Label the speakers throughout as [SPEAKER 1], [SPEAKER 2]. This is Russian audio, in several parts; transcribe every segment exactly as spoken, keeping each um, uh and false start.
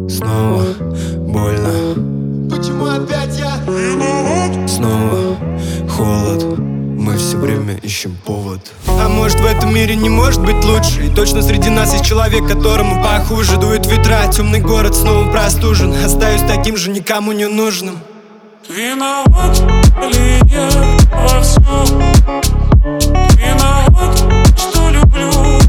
[SPEAKER 1] Снова больно.
[SPEAKER 2] Почему опять я?
[SPEAKER 1] Снова холод. Мы все время ищем повод.
[SPEAKER 3] А может, в этом мире не может быть лучше? И точно среди нас есть человек, которому похуже. Дует ветра, темный город снова простужен. Остаюсь таким же, никому не нужным.
[SPEAKER 4] Виноват ли я во всем? Виноват, что люблю.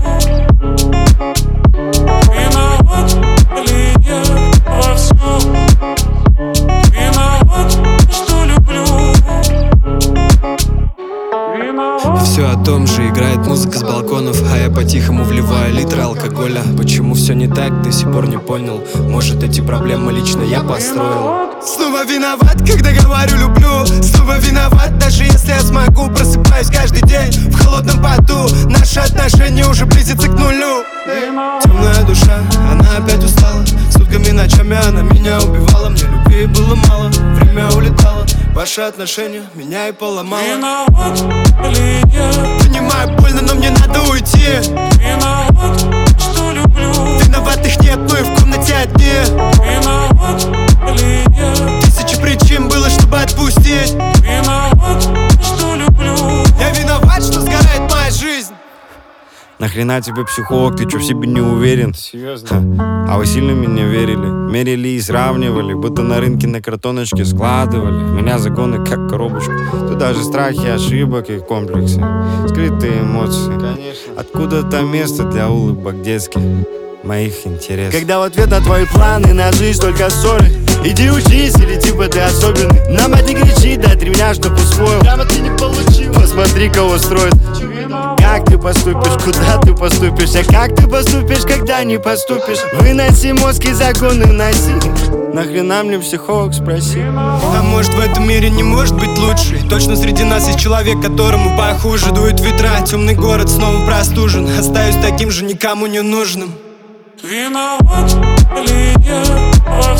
[SPEAKER 4] Виноват ли я во всем? Виноват, что люблю. Виноват.
[SPEAKER 3] Все о том же, играет музыка с балконов, а я по-тихому вливаю литры алкоголя. Почему все не так, до сих пор не понял. Может, эти проблемы лично я построил. Снова виноват, когда говорю люблю. Снова виноват, даже если я смогу. Просыпаюсь каждый день в холодном поту. Наши отношения уже близятся к нулю. Темная душа, она опять устала. Сутками, ночами она меня убивала. Мне любви было мало, время улетало. Ваши отношения меня и поломало.
[SPEAKER 4] Виноват ли я?
[SPEAKER 3] Понимаю, больно, но мне надо уйти.
[SPEAKER 4] Виноват, что люблю.
[SPEAKER 3] Виноватых нет, но и в комнате одни.
[SPEAKER 4] Виноват ли я?
[SPEAKER 3] Тысячи причин было, чтобы отпустить.
[SPEAKER 4] Виноват, что люблю.
[SPEAKER 3] Я виноват, что сгорает моя жизнь.
[SPEAKER 5] Нахрена тебе психолог, ты чё в себе не уверен? Серьезно? А вы сильно меня верили? Мерили и сравнивали, будто на рынке на картоночке складывали. В меня законы как коробочку. Тут даже страхи, ошибок и комплексы. Скрытые эмоции. Конечно. Откуда-то место для улыбок детских, моих интересов. Когда в ответ на твои планы на жизнь только ссоры. Иди учись, или типа ты особенный. На мать не кричи, дай три меня, чтоб усвоил. Прямо ты не получил. Посмотри, кого строит. Как ты поступишь, куда ты поступишь? А как ты поступишь, когда не поступишь? Выноси мозг и законы носи. Нахрена мне психолог, спроси.
[SPEAKER 3] А может, в этом мире не может быть лучше? И точно среди нас есть человек, которому похуже. Дует ветра, темный город снова простужен. Остаюсь таким же, никому не нужным.
[SPEAKER 4] Виноват ли я во